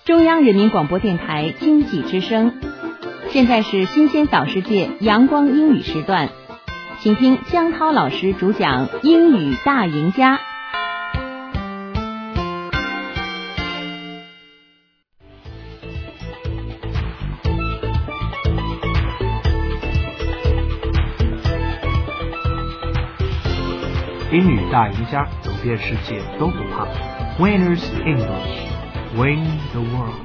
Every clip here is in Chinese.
中央人民广播电台经济之声，现在是新鲜早世界阳光英语时段，请听江涛老师主讲英语大赢家。 英语大赢家，走遍世界都不怕。Winners English, win the world.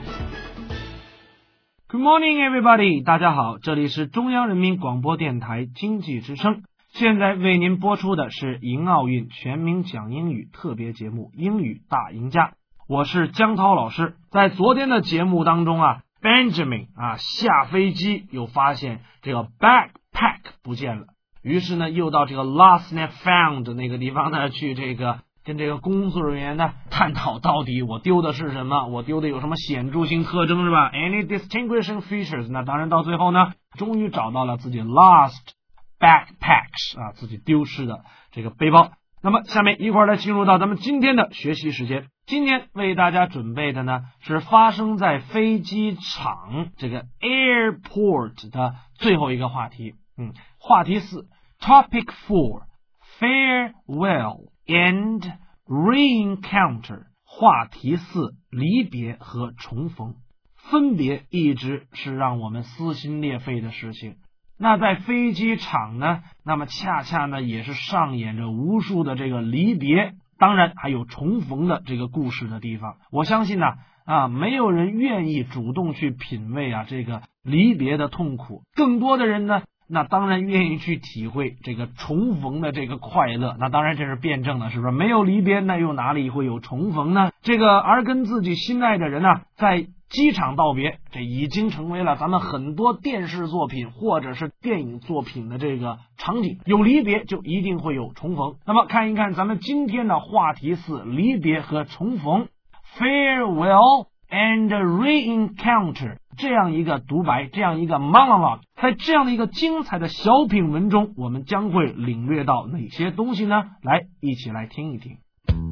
Good morning, everybody. 大家好，这里是中央人民广播电台经济之声。现在为您播出的是迎奥运全民讲英语特别节目《英语大赢家》。我是江涛老师。在昨天的节目当中啊 ，Benjamin 下飞机又发现这个 backpack 不见了。于是呢，又到这个 lost and found 那个地方呢，去跟这个工作人员呢探讨到底我丢的是什么，我丢的有什么显著性特征是吧 ？Any distinguishing features？ 那当然到最后呢，终于找到了自己 lost backpacks 自己丢失的这个背包。那么下面一块来进入到咱们今天的学习时间。今天为大家准备的呢是发生在飞机场这个 airport 的最后一个话题。话题4。Topic 4 Farewell and Reencounter 话题4离别和重逢。分别一直是让我们撕心裂肺的事情。那在飞机场呢，那么恰恰呢也是上演着无数的这个离别，当然还有重逢的这个故事的地方。我相信呢没有人愿意主动去品味这个离别的痛苦，更多的人呢那当然愿意去体会这个重逢的这个快乐，那当然这是辩证的，是不是？没有离别，那又哪里会有重逢呢？而跟自己心爱的人呢，在机场道别，这已经成为了咱们很多电视作品或者是电影作品的这个场景。有离别就一定会有重逢。那么看一看咱们今天的话题4，离别和重逢 Farewell and Reencounter 这样一个独白，这样一个 monologue， 在这样的一个精彩的小品文中，我们将会领略到哪些东西呢？来，一起来听一听。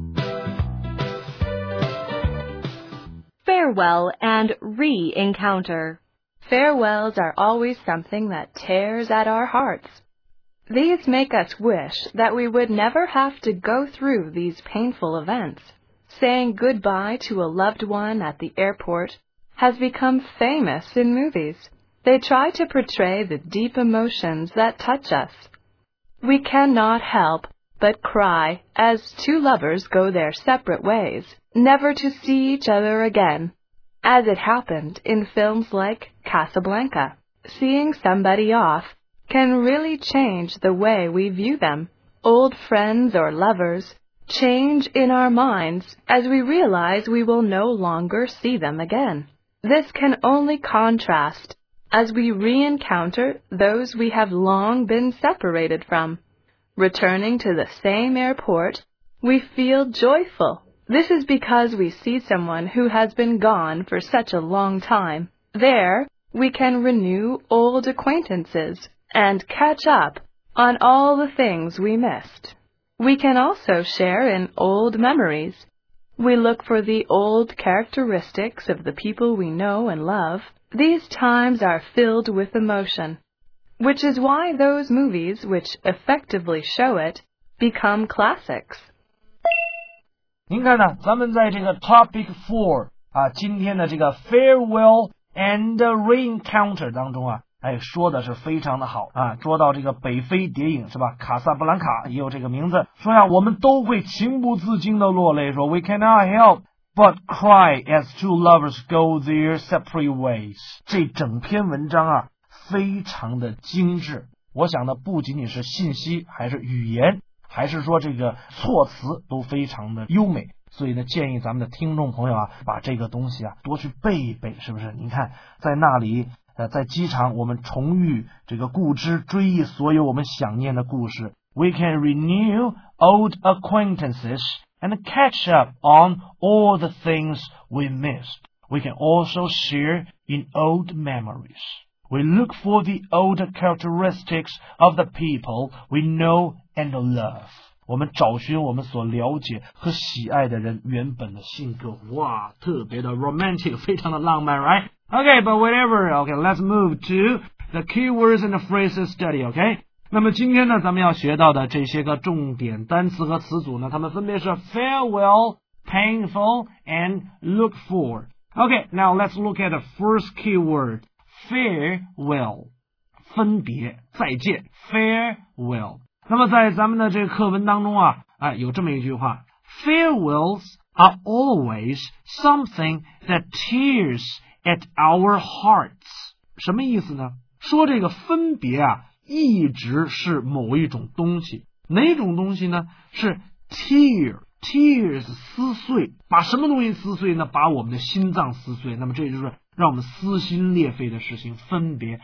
Farewell and re-encounter. Farewells are always something that tears at our hearts. These make us wish that we would never have to go through these painful events. Saying goodbye to a loved one at the airport has become famous in movies. They try to portray the deep emotions that touch us. We cannot help but cry as two lovers go their separate ways, never to see each other again. As it happened in films like Casablanca, seeing somebody off can really change the way we view them. Old friends or lovers change in our minds as we realize we will no longer see them again. This can only contrast as we re-encounter those we have long been separated from. Returning to the same airport, we feel joyful. This is because we see someone who has been gone for such a long time. There, we can renew old acquaintances and catch up on all the things we missed. We can also share in old memories. We look for the old characteristics of the people we know and love. These times are filled with emotion, which is why those movies which effectively show it become classics. 您看呢，咱们在这个 Topic 4今天的这个 Farewell and Reencounter 当中说的是非常的好说到这个北非谍影是吧？卡萨布兰卡也有这个名字，说我们都会情不自禁的落泪，说 We cannot help but cry as two lovers go their separate ways。 这整篇文章非常的精致，我想呢不仅仅是信息，还是语言，还是说这个措辞都非常的优美。所以呢，建议咱们的听众朋友把这个东西多去背一背，是不是？你看在那里在机场我们重遇这个故知，追忆所有我们想念的故事。 We can renew old acquaintances and catch up on all the things we missed. We can also share in old memories. We look for the old characteristics of the people we know and love. 我们找寻我们所了解和喜爱的人原本的性格。哇，特别的 romantic， 非常的浪漫 right? Okay, but whatever. Okay, let's move to the keywords and the phrases study, okay? 那么今天呢，咱们要学到的这些个重点单词和词组呢，它们分别是 farewell, painful, and look for. Okay, now let's look at the first keyword, farewell. 分别，再见 farewell。 那么在咱们的这个课文当中有这么一句话 Farewells are always something that tears at our hearts。 什么意思呢？说这个分别一直是某一种东西。哪种东西呢？是 tears 撕碎。把什么东西撕碎呢？把我们的心脏撕碎。那么这就是让我们撕心裂肺的事情，分别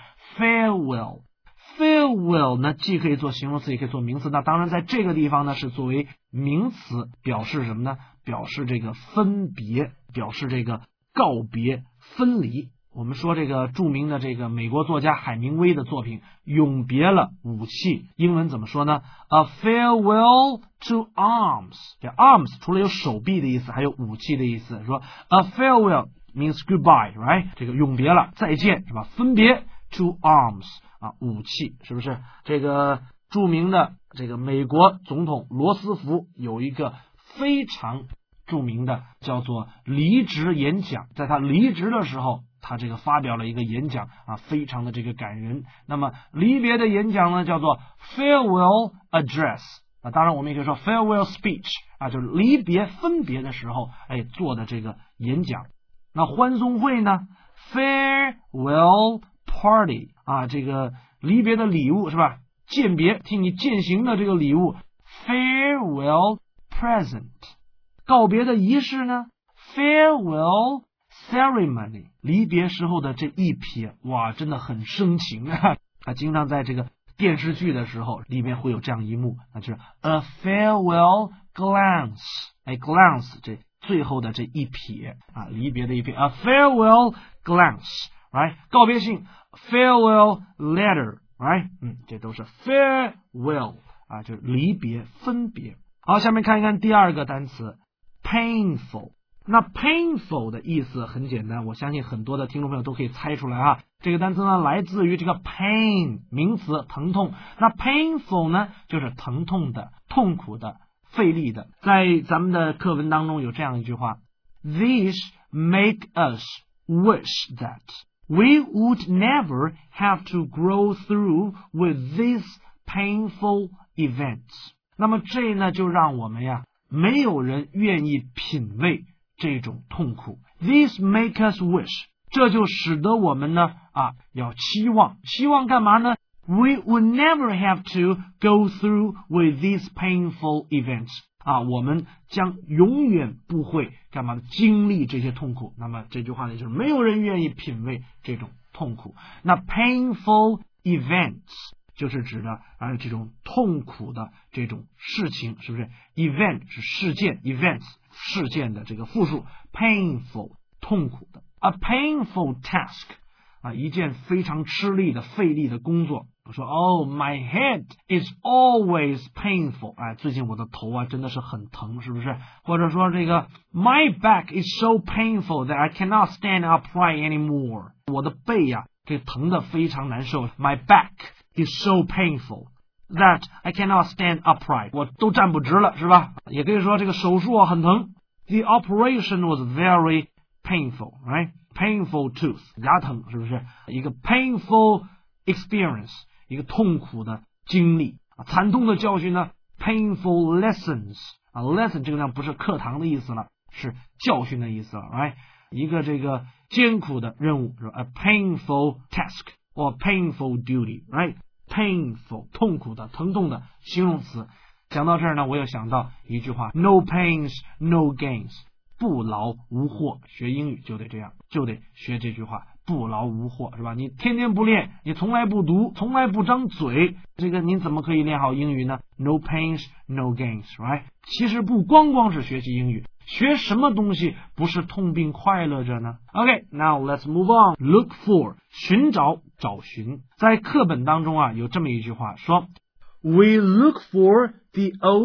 farewell 呢，既可以做形容词也可以做名词。那当然在这个地方呢是作为名词，表示什么呢？表示这个分别，表示这个告别分离。我们说这个著名的这个美国作家海明威的作品永别了武器，英文怎么说呢？ A farewell to arms。 这 arms 除了有手臂的意思还有武器的意思，说 A farewell means goodbye, right? 这个永别了，再见是吧？分别 to arms 武器，是不是？这个著名的这个美国总统罗斯福有一个非常著名的叫做离职演讲，在他离职的时候，他这个发表了一个演讲非常的这个感人。那么离别的演讲呢叫做 farewell address。当然我们也可以说 farewell speech 就是离别分别的时候做的这个演讲。那欢送会呢 farewell party 这个离别的礼物是吧？饯别替你饯行的这个礼物 farewell present。 告别的仪式呢 farewell ceremony。 离别时候的这一瞥，哇，真的很深情经常在这个电视剧的时候里面会有这样一幕，那就是 a farewell glance。 glance 这最后的这一瞥离别的一瞥 a farewell glance right？ 告别信 farewell letter right？ 这都是 farewell 就是离别分别。好，下面看一看第二个单词 painful。 那 painful 的意思很简单，我相信很多的听众朋友都可以猜出来这个单词呢来自于这个 pain 名词，疼痛。那 painful 呢就是疼痛的、痛苦的、费力的。在咱们的课文当中有这样一句话 These make us wish that we would never have to go through with these painful events。 那么这呢就让我们没有人愿意品味这种痛苦。 These make us wish， 这就使得我们呢要期望干嘛呢？ We would never have to go through with these painful events。 我们将永远不会干嘛呢？经历这些痛苦。那么这句话呢就是没有人愿意品味这种痛苦。那 painful events 就是指的这种痛苦的这种事情，是不是？ event 是事件， events 事件的这个复数， painful 痛苦的。 A painful task 一件非常吃力的费力的工作。我说 Oh, my head is always painful。 最近我的头真的是很疼，是不是？或者说这个 My back is so painful that I cannot stand upright anymore。 我的背这疼得非常难受。 My back is so painful that I cannot stand upright。 我都站不直了，是吧？也可以说这个手术很疼。 The operation was very painful, right? Painful tooth， 牙疼，是不是？一个 painful experience， 一个痛苦的经历。惨痛的教训呢 painful lessons。 lesson 这个呢不是课堂的意思了，是教训的意思了， right？ 一个这个艰苦的任务， a painful task or painful duty， right？ painful 痛苦的、疼痛的形容词。讲到这儿呢，我又想到一句话 No pains, no gains， 不劳无获。学英语就得这样，就得学这句话，不劳无获，是吧？你天天不练，你从来不读，从来不张嘴，这个你怎么可以练好英语呢？ No pains, no gains, right？ 其实不光是学习英语，学什么东西不是痛并快乐着呢？ Okay, now let's move on. Look for 寻找、找寻。在课本当中有这么一句话说 We look for the old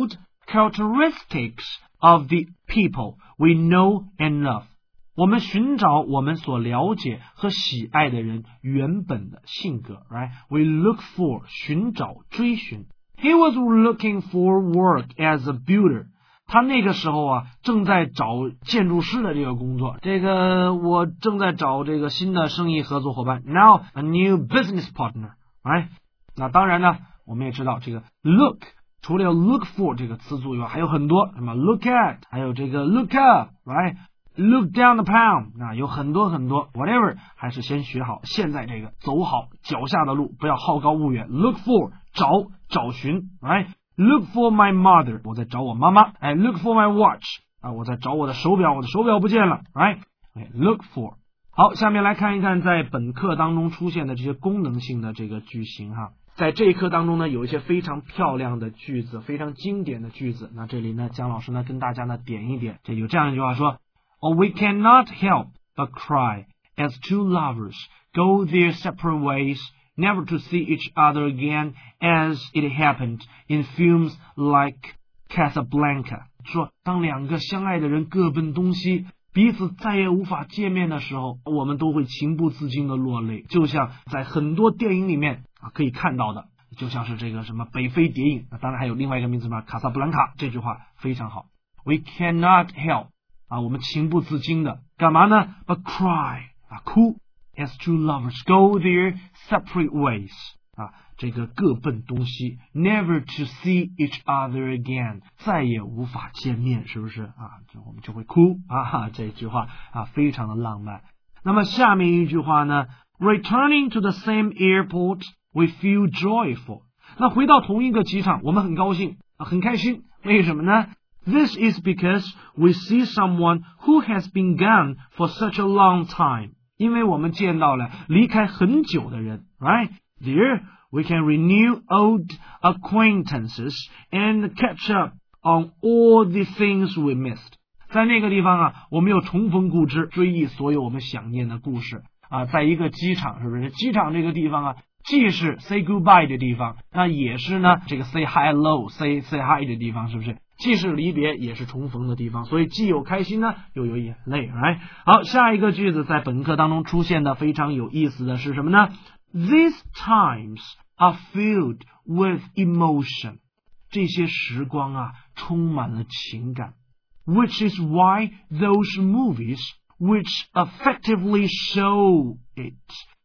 characteristics of the people we know and love. 我们寻找我们所了解和喜爱的人原本的性格 right? We look for 寻找追寻。 He was looking for work as a builder. 他那个时候啊正在找建筑师的这个工作，我正在找这个新的生意合作伙伴。 Now a new business partner, right? 那当然呢我们也知道这个 look 除了有 look for 这个词组以外还有很多，什么 look at 还有这个 look up, right? Look down the pound 那有很多 whatever 还是先学好现在这个走好脚下的路，不要好高骛远。 Look for 找寻 right? Look for my mother 我在找我妈妈。Look for my watch 我在找我的手表，我的手表不见了 right? Look for。 好，下面来看一看在本课当中出现的这些功能性的这个句型哈。在这一课当中呢有一些非常漂亮的句子，非常经典的句子，那这里呢姜老师呢跟大家呢点一点。这有这样一句话说We cannot help but cry as two lovers go their separate ways, never to see each other again, as it happened in films like Casablanca. 说当两个相爱的人各奔东西，彼此再也无法见面的时候，我们都会情不自禁的落泪，就像在很多电影里面可以看到的，就像是这个什么北非谍影，当然还有另外一个名字嘛，卡萨布兰卡。这句话非常好。 We cannot help我们情不自禁的干嘛呢 But cry 哭 As two lovers go their separate ways 这个各奔东西 Never to see each other again 再也无法见面，是不是我们就会哭这句话非常的浪漫。那么下面一句话呢 Returning to the same airport we feel joyful 那回到同一个机场我们很高兴很开心，为什么呢This is because we see someone who has been gone for such a long time. 因为我们见到了离开很久的人 right? There, we can renew old acquaintances and catch up on all the things we missed. 在那个地方我们又重逢故知，追忆所有我们想念的故事在一个机场，是不是？机场这个地方既是 say goodbye 的地方，那也是呢这个 say hello, say hi 的地方，是不是？既是离别也是重逢的地方，所以既有开心呢又有眼泪 right? 好，下一个句子在本课当中出现的非常有意思的是什么呢？ These times are filled with emotion 这些时光充满了情感 Which is why those movies which effectively show it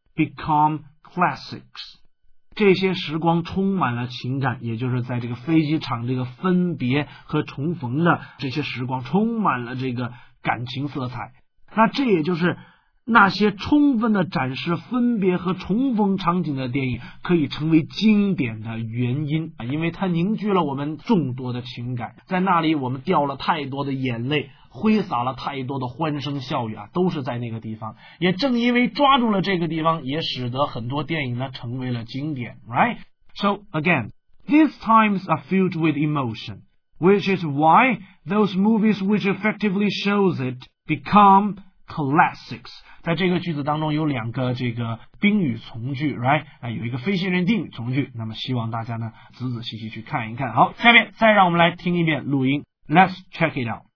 become classics这些时光充满了情感，也就是在这个飞机场这个分别和重逢的这些时光充满了这个感情色彩。那这也就是那些充分的展示分别和重逢场景的电影可以成为经典的原因因为它凝聚了我们众多的情感，在那里我们掉了太多的眼泪，挥洒了太多的欢声笑语都是在那个地方。也正因为抓住了这个地方，也使得很多电影呢成为了经典 right? So again, these times are filled with emotion, which is why those movies which effectively shows it become classics. 在这个句子当中有两个这个宾语从句 right? 有一个非信任定语从句，那么希望大家呢仔仔细细去看一看。好，下面再让我们来听一遍录音 Let's check it out.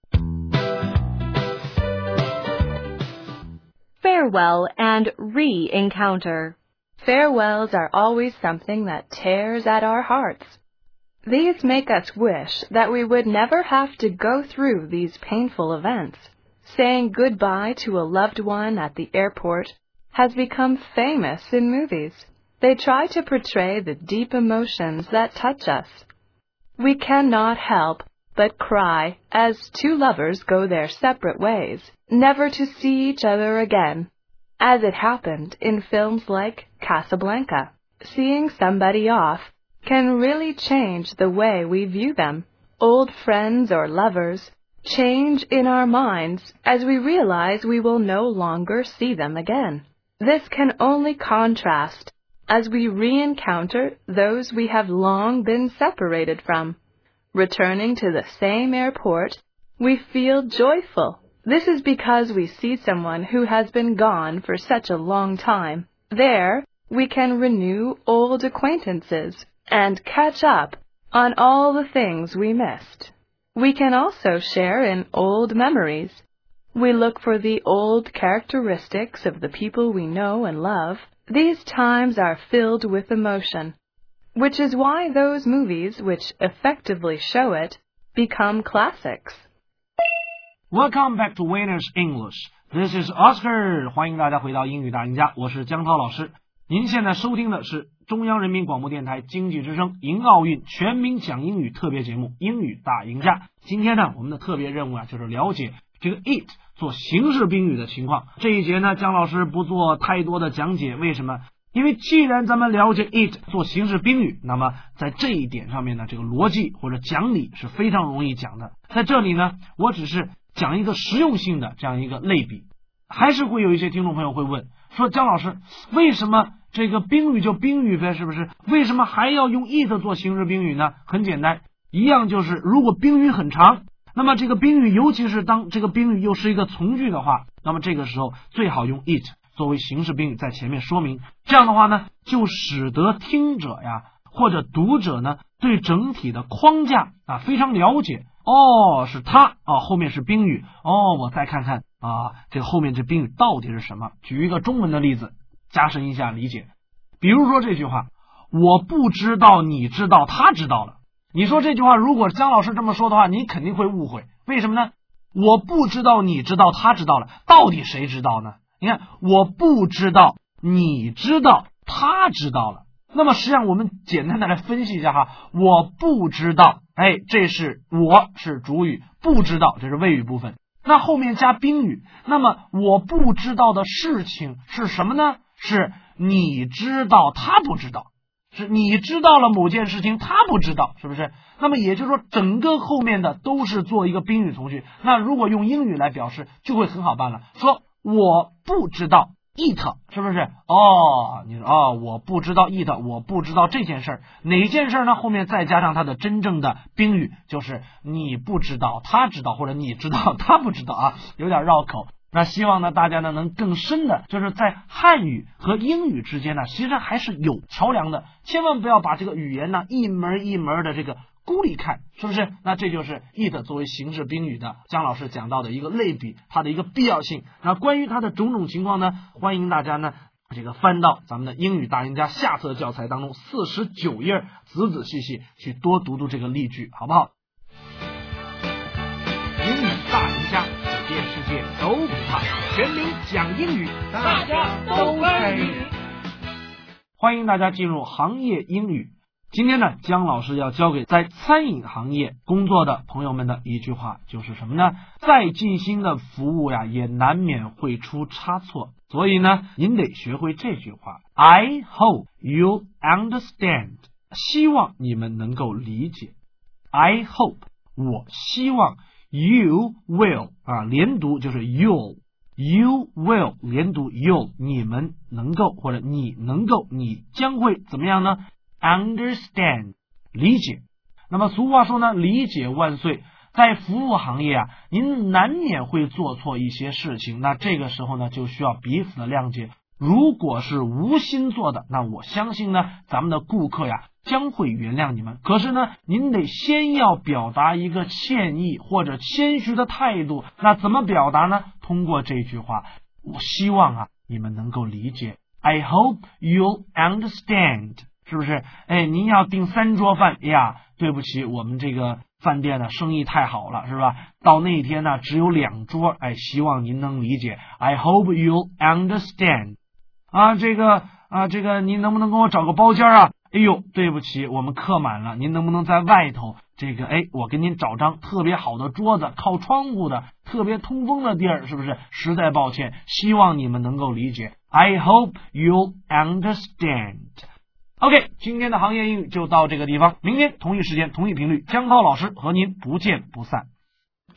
Farewell and re-encounter. Farewells are always something that tears at our hearts. These make us wish that we would never have to go through these painful events. Saying goodbye to a loved one at the airport has become famous in movies. They try to portray the deep emotions that touch us. We cannot help but cry as two lovers go their separate ways, never to see each other again, as it happened in films like Casablanca. Seeing somebody off can really change the way we view them. Old friends or lovers change in our minds as we realize we will no longer see them again. This can only contrast as we re-encounter those we have long been separated from. Returning to the same airport, we feel joyful. This is because we see someone who has been gone for such a long time. There, we can renew old acquaintances and catch up on all the things we missed. We can also share in old memories. We look for the old characteristics of the people we know and love. These times are filled with emotion, which is why those movies which effectively show it become classics. Welcome back to Winners English. This is Oscar. 欢迎大家回到英语大赢家，我是江涛老师。您现在收听的是中央人民广播电台经济之声迎奥运全民讲英语特别节目《英语大赢家》。今天呢，我们的特别任务就是了解这个 it 做形式宾语的情况。这一节呢，江老师不做太多的讲解，为什么？因为既然咱们了解 it 做形式宾语，那么在这一点上面呢，这个逻辑或者讲理是非常容易讲的。在这里呢，我只是讲一个实用性的这样一个类比。还是会有一些听众朋友会问说，江老师，为什么这个宾语就宾语呗，是不是？为什么还要用 it 做形式宾语呢？很简单，一样就是如果宾语很长，那么这个宾语尤其是当这个宾语又是一个从句的话，那么这个时候最好用 it 作为形式宾语在前面说明。这样的话呢，就使得听者呀或者读者呢对整体的框架非常了解。哦，是它后面是宾语。我再看看这个后面这宾语到底是什么？举一个中文的例子，加深一下理解。比如说这句话，我不知道，你知道，他知道了。你说这句话，如果江老师这么说的话，你肯定会误会。为什么呢？我不知道，你知道，他知道了，到底谁知道呢？你看，我不知道，你知道，他知道了。那么实际上我们简单的来分析一下哈，我不知道，这是我是主语，不知道这是谓语部分。那后面加宾语，那么我不知道的事情是什么呢？是你知道他不知道，是你知道了某件事情他不知道，是不是？那么也就是说整个后面的都是做一个宾语从句。那如果用英语来表示就会很好办了，说我不知道 it， 是不是？你说我不知道 it， 我不知道这件事儿，哪件事呢？后面再加上它的真正的宾语，就是你不知道他知道，或者你知道他不知道有点绕口。那希望呢大家呢能更深的，就是在汉语和英语之间呢，其实还是有桥梁的，千万不要把这个语言呢一门一门的这个孤立看，是不是？那这就是 it 作为形式宾语的江老师讲到的一个类比，它的一个必要性。那关于它的种种情况呢，欢迎大家呢这个翻到咱们的英语大赢家下册教材当中49页，仔仔细细去多读读这个例句，好不好？英语大赢家，走遍世界都不怕，全民讲英语，大家都参与。欢迎大家进入行业英语。今天呢，姜老师要教给在餐饮行业工作的朋友们的一句话，就是什么呢？再尽心的服务呀，也难免会出差错。所以呢，您得学会这句话 I hope you understand， 希望你们能够理解。I hope， 我希望 you will， 连读就是 you'll， you will 连读 you'll， 你们能够，或者你能够，你将会怎么样呢？Understand， 理解。那么俗话说呢，理解万岁。在服务行业您难免会做错一些事情，那这个时候呢，就需要彼此的谅解。如果是无心做的，那我相信呢，咱们的顾客将会原谅你们。可是呢，您得先要表达一个歉意或者谦虚的态度。那怎么表达呢？通过这句话，我希望你们能够理解。I hope you'll understand。是不是？您要订3桌饭，对不起，我们这个饭店呢生意太好了，是吧？到那天呢只有2桌，希望您能理解。I hope you'll understand。这个您能不能给我找个包间对不起，我们客满了，您能不能在外头我给您找张特别好的桌子，靠窗户的，特别通风的地儿，是不是？实在抱歉，希望你们能够理解。I hope you'll understand。OK， 今天的行业英语就到这个地方，明天同一时间同一频率，江涛老师和您不见不散。